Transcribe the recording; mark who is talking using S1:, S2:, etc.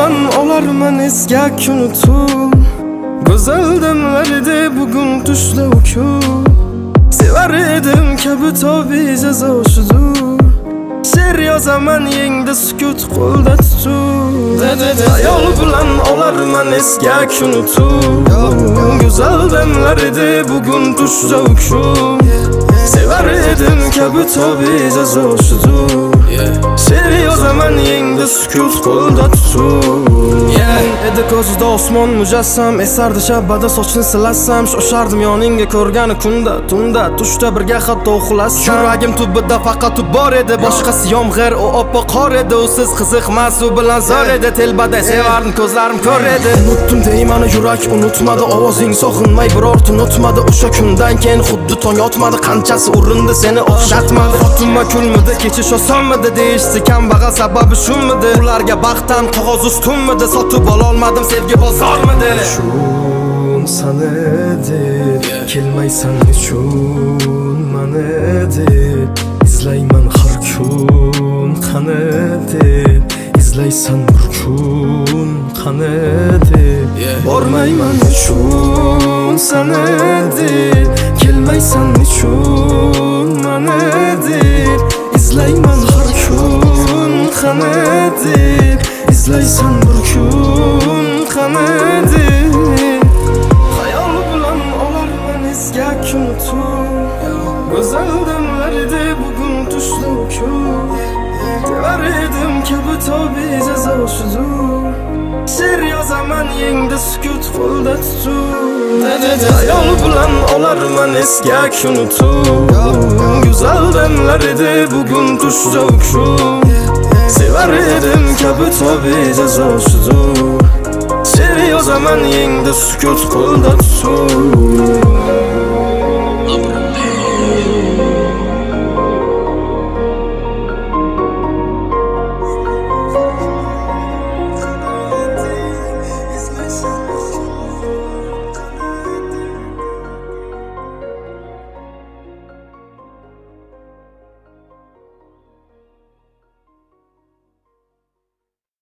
S1: bilan olarman eski unutup Güzel demlerdi bugün düşle uku Sever edim kabi tabi cezasıdır Şer yozaman yengde sükut kolda tutup Hayal bilan olarman eski unutup Güzel demlerdi bugün düşle uku Sever edim kabi tabi cezasıdır Şer yozaman yengde sükut kolda tutup Edi ko'zida osmon mujassam esardi shabada sochni silassam Shoshardim yoningga ko'rgani kunda tunda tushda birga hatto uxlassam Yuragim tubida faqat u bor edi boshqasi yomg'ir u oppoq qor edi usiz qiziqmas u bilan zor edi telbada sevardim ko'zlarim ko'r edi Unutdim deyman yurak unutmadi ovozing sog'inmay biror tun o'tmadi o'sha kundan keyin xuddi tong otmadi qanchasi urindi seni o'xshatmadi xotinma kulmidi kechish osonmidi deyishdi kambag'al sababi shumidi ularga baxtdan qog'oz ustunmidi sotib ololmadim sevgi bozormidi Shun sana deb kelmaysan nechun mana deb izlayman har kun qani deb izlaysan bir kun qani deb bormayman nechun sana deb kelmaysan nechun mana deb izlayman har kun qani deb izlaysan bir kun qani deb Hayal bilan olarman eski unutup Güzel demlerdi bugün düşle uku Sever edim kabi tabi cezasıdır Şer yozaman yengde sükut kolda tutup Hayal bilan olarman eski unutup Güzel demlerdi bugün düşle uku Sever edim kabi tabi cezasıdır Şer yozaman yengde sükut kolda tutup